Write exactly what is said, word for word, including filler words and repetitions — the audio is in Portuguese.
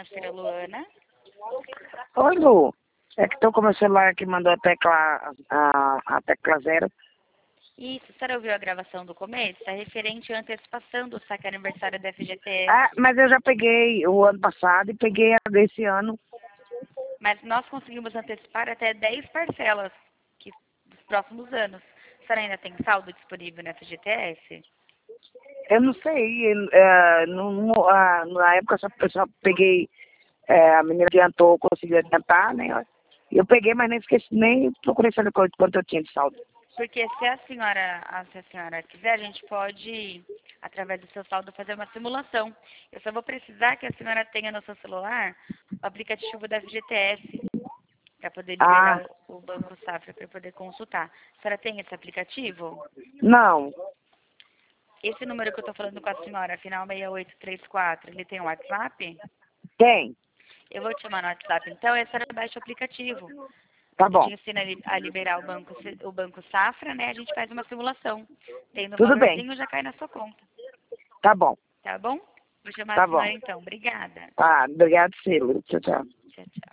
financeira Luana. Oi, Lu. É que tô com meu celular aqui, mandou a tecla, a, a tecla zero. Isso, a senhora ouviu a gravação do começo? É referente à antecipação do saque aniversário da F G T S. Ah, mas eu já peguei o ano passado e peguei a desse ano. Mas nós conseguimos antecipar até dez parcelas que, dos próximos anos. A senhora ainda tem saldo disponível na F G T S? Eu não sei, é, no, no, ah, na época eu só, eu só peguei, é, a menina adiantou, conseguiu adiantar, né? Eu peguei, mas nem esqueci, nem procurei saber quanto, quanto eu tinha de saldo. Porque se a senhora, a- se a senhora quiser, a gente pode, através do seu saldo, fazer uma simulação. Eu só vou precisar que a senhora tenha no seu celular o aplicativo da F G T S para poder Ah, liberar o, o Banco Safra para poder consultar. A senhora tem esse aplicativo? não, Esse número que eu estou falando com a senhora, final seis oito três quatro, ele tem um WhatsApp? tem, Eu vou te chamar no WhatsApp, então, e a senhora baixa o aplicativo. tá Eu te bom, ensino a li- a liberar o banco, Se- o banco Safra, né? A gente faz uma simulação. Tendo o tudo bem, valorzinho, já cai na sua conta. tá bom, Tá bom? Vou chamar a tá bom. senhora então. Obrigada. Tá, obrigado, Ciro. Tchau, tchau. Tchau, tchau.